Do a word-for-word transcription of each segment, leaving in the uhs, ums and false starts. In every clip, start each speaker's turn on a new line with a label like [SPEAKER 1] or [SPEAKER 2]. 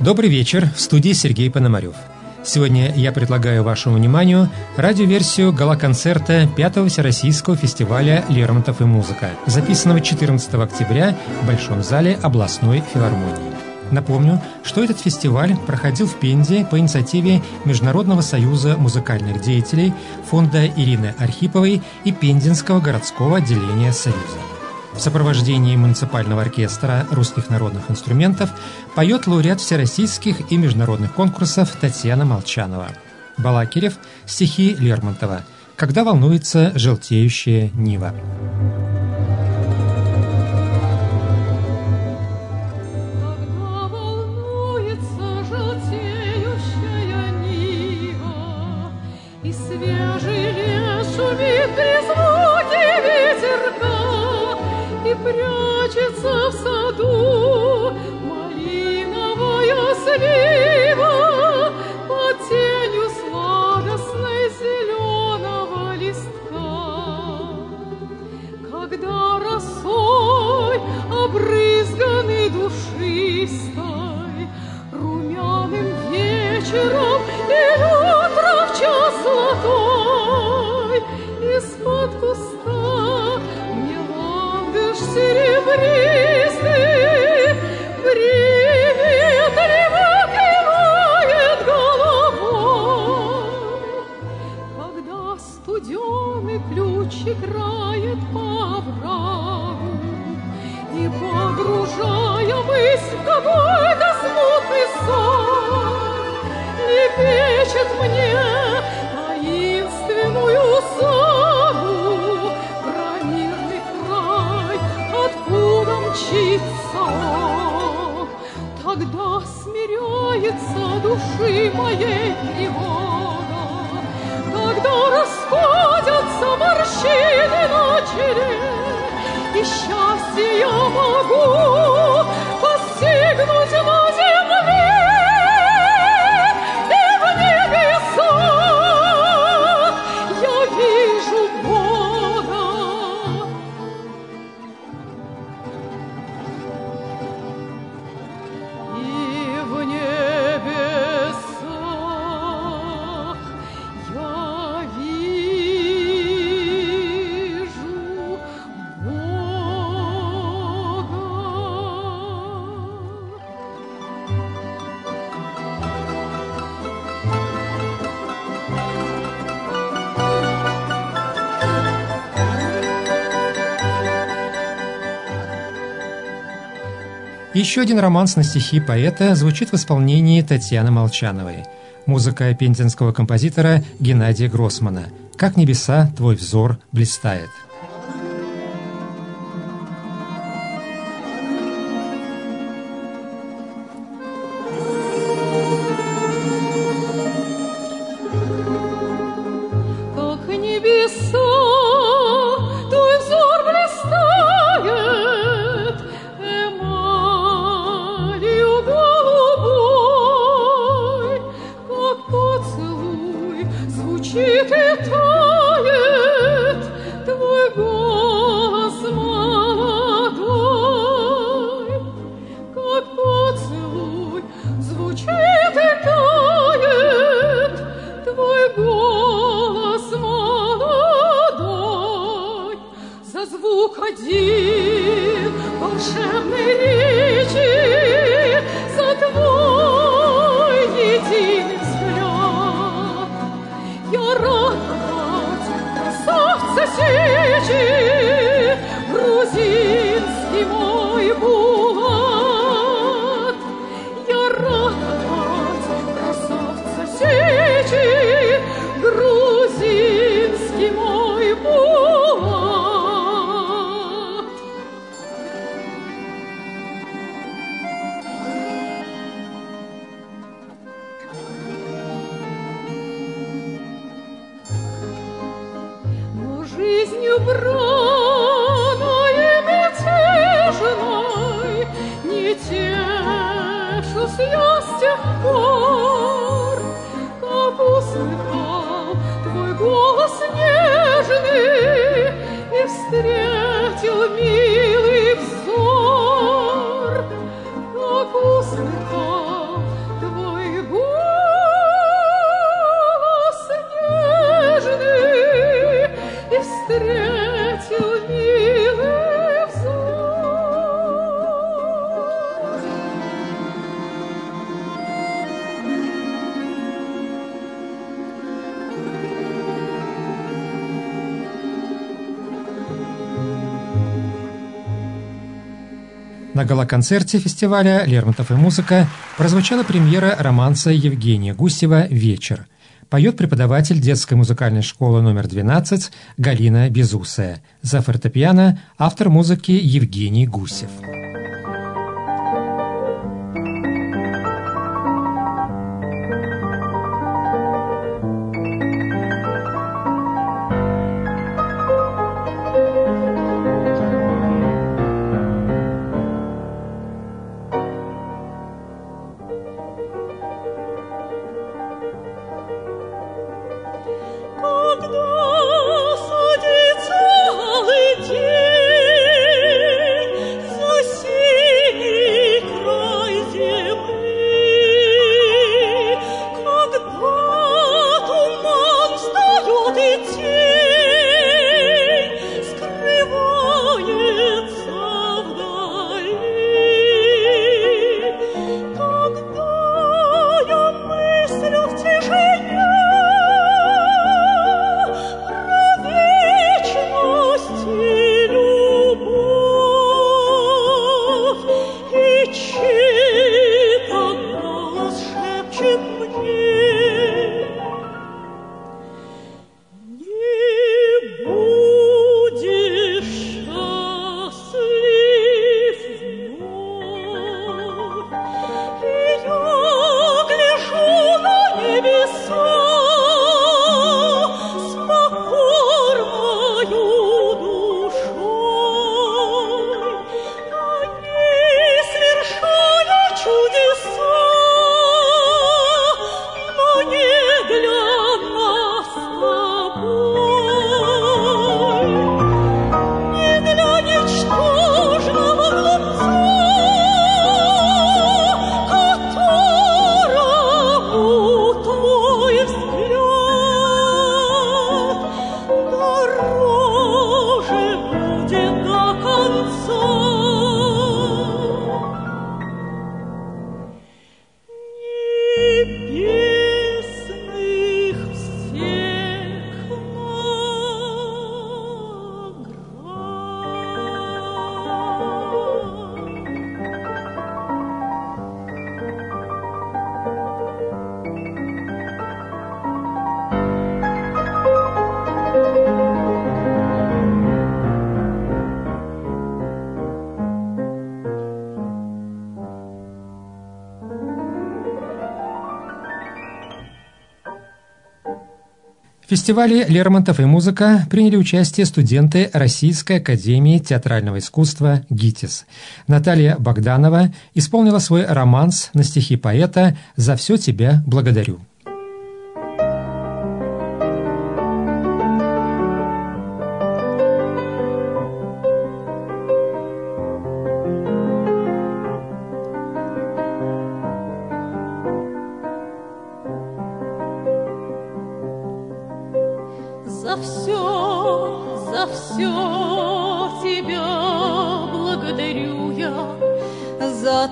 [SPEAKER 1] Добрый вечер, в студии Сергей Пономарев. Сегодня я предлагаю вашему вниманию радиоверсию гала-концерта пятого Всероссийского фестиваля «Лермонтов и музыка», записанного четырнадцатого октября в Большом зале областной филармонии. Напомню, что этот фестиваль проходил в Пензе по инициативе Международного союза музыкальных деятелей, фонда Ирины Архиповой и Пензенского городского отделения Союза. В сопровождении муниципального оркестра русских народных инструментов поет лауреат всероссийских и международных конкурсов Татьяна Молчанова. Балакирев, стихи Лермонтова «Когда волнуется желтеющая нива».
[SPEAKER 2] Прячется в саду малиновая слива под тенью сладостной зеленого листка. Когда росой обрызганный душистой румяным вечером или утром в час золотой из-под куста серебристый приветливо кивает головой, когда студеный ключ играет по оврагу и, погружая мысль в какой-то смутный сон, лепечет мне таинственную сагу про мирный край, откуда мчится он. Тогда смиряется души моей тревога, тогда расходятся морщины на челе, и счастье я могу постигнуть на земле и в небесах. Я вижу Бога.
[SPEAKER 1] Еще один романс на стихи поэта звучит в исполнении Татьяны Молчановой. Музыка пензенского композитора Геннадия Гроссмана «Как небеса твой взор блистает».
[SPEAKER 2] Жизнью браной и мятежной не тешусь я с тех пор, как услыхал твой голос нежный и встретил милый взор, как услыхал встретил милый взор.
[SPEAKER 1] На гала-концерте фестиваля «Лермонтов и музыка» прозвучала премьера романса Евгения Гусева «Вечер». Поет преподаватель детской музыкальной школы номер двенадцать Галина Безусая. За фортепиано автор музыки Евгений Гусев. В фестивале «Лермонтов и музыка» приняли участие студенты Российской академии театрального искусства ГИТИС. Наталья Богданова исполнила свой романс на стихи поэта «За все тебя благодарю».
[SPEAKER 2] За все, за все тебя благодарю я, за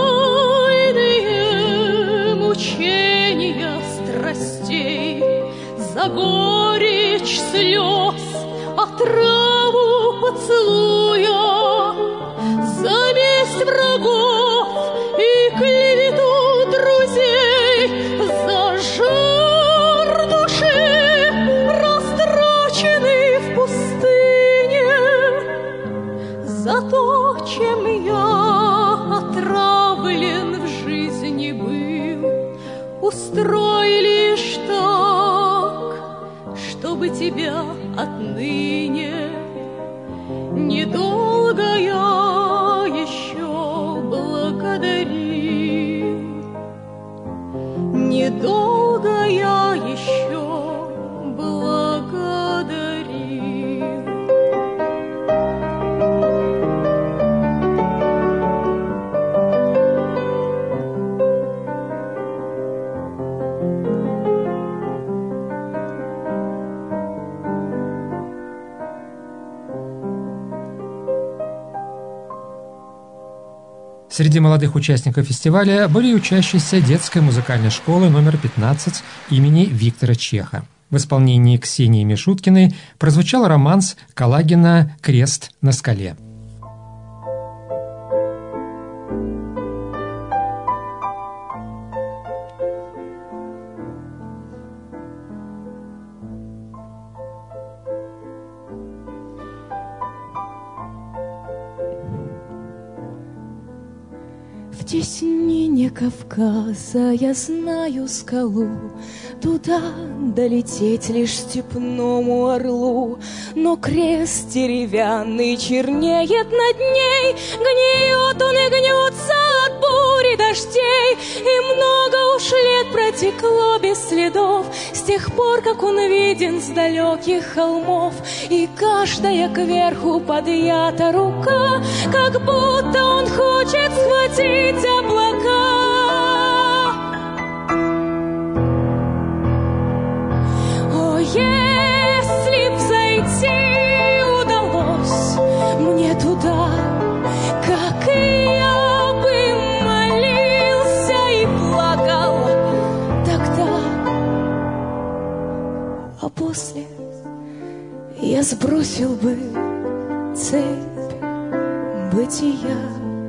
[SPEAKER 2] тайные мучения страстей, за горечь слез, отраву поцелуя, за месть врагов и клевету друзей, за жар души, за то, чем я отравлен в жизни был. Устрой лишь так, чтобы тебя отныне недолго я еще благодарил. Недолго я еще благодарил.
[SPEAKER 1] Среди молодых участников фестиваля были и учащиеся детской музыкальной школы номер пятнадцать имени Виктора Чеха. В исполнении Ксении Мишуткиной прозвучал романс Калагина «Крест на скале».
[SPEAKER 2] В теснине Кавказа я знаю скалу, туда долететь лишь степному орлу. Но крест деревянный чернеет над ней, гниет он и гнется от бури дождей. И много уж лет протекло без следов с тех пор, как он виден с далеких холмов. И каждая кверху подъята рука, как будто он хочет схватить облака. О, если б зайти удалось мне туда, как и я бы молился и плакал тогда. А после я сбросил бы цепь бытия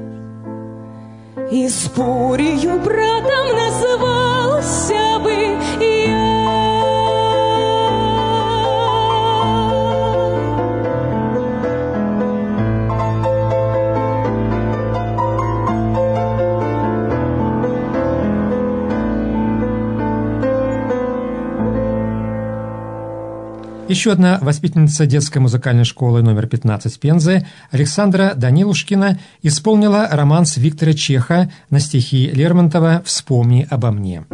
[SPEAKER 2] и с бурью братом назывался бы я.
[SPEAKER 1] Еще одна воспитанница детской музыкальной школы номер пятнадцать Пензы, Александра Данилушкина, исполнила романс Виктора Чеха на стихи Лермонтова «Вспомни обо мне».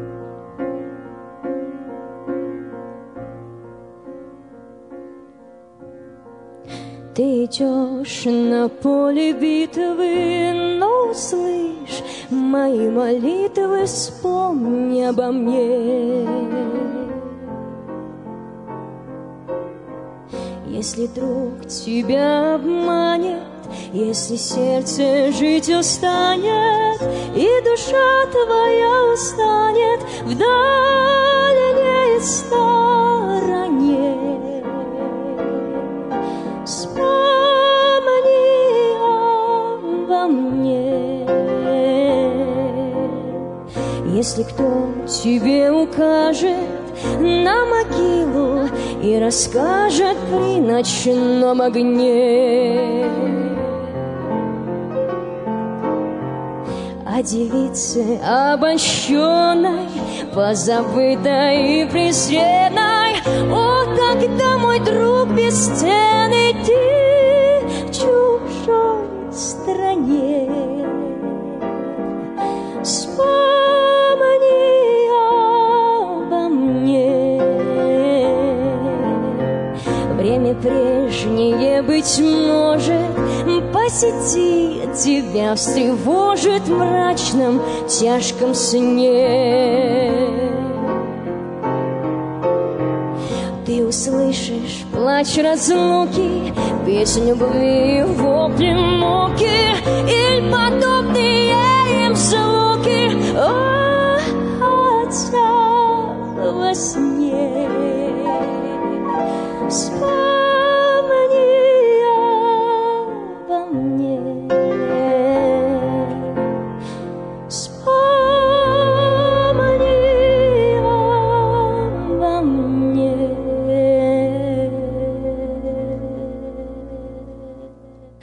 [SPEAKER 3] Ты идешь на поле битвы, но услышь мои молитвы, вспомни обо мне. Если друг тебя обманет, если сердце жить устанет, и душа твоя устанет в дальней стороне, вспомни обо мне. Если кто тебе укажет на могилу и расскажет при ночном огне о девице обольщенной, позабытой и презренной. О, тогда, мой друг бесценный, ты в чужой стране. Вспомни обо мне. Время прежнее, быть может, посетит тебя, встревожит в мрачном тяжком сне. Ты услышишь плач разлуки, песню любви, вопли муки, и подобные